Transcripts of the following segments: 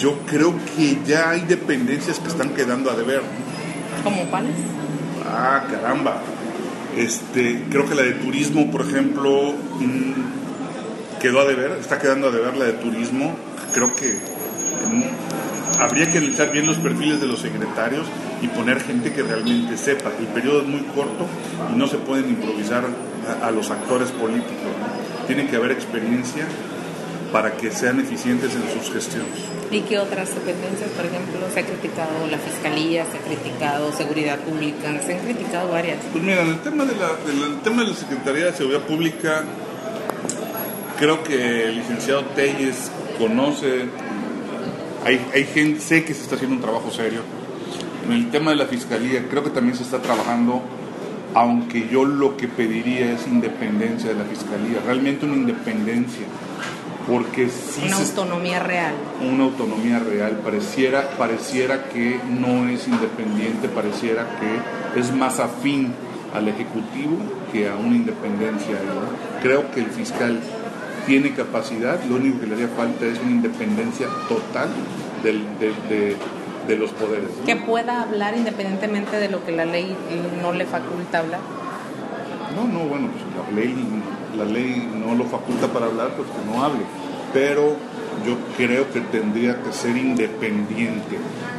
yo creo que ya hay dependencias que están quedando a deber. ¿Cómo cuáles? Ah, caramba. Creo que la de turismo, por ejemplo, quedó a deber, está quedando a deber la de turismo. Creo que habría que analizar bien los perfiles de los secretarios y poner gente que realmente sepa. El periodo es muy corto y no se pueden improvisar a los actores políticos. Tiene que haber experiencia para que sean eficientes en sus gestiones. ¿Y qué otras dependencias, por ejemplo, se ha criticado la Fiscalía, se ha criticado Seguridad Pública, se han criticado varias? Pues mira, en el tema de la Secretaría de Seguridad Pública, creo que el licenciado Telles conoce, hay gente, sé que se está haciendo un trabajo serio. En el tema de la Fiscalía, creo que también se está trabajando, aunque yo lo que pediría es independencia de la Fiscalía, realmente una independencia. Porque sí una autonomía real. Una autonomía real, pareciera que no es independiente, pareciera que es más afín al Ejecutivo que a una independencia, ¿no? Creo que el fiscal tiene capacidad, lo único que le haría falta es una independencia total de los poderes, ¿no? Que pueda hablar independientemente de lo que la ley no le faculta hablar. No, bueno, pues la ley no lo faculta para hablar, pues que no hable, pero yo creo que tendría que ser independiente,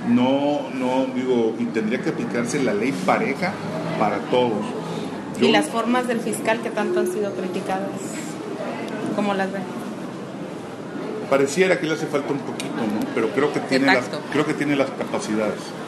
y tendría que aplicarse la ley pareja para todos. ¿Y las formas del fiscal que tanto han sido criticadas, cómo las ven? Pareciera que le hace falta un poquito, ¿no? Pero creo que tiene las capacidades.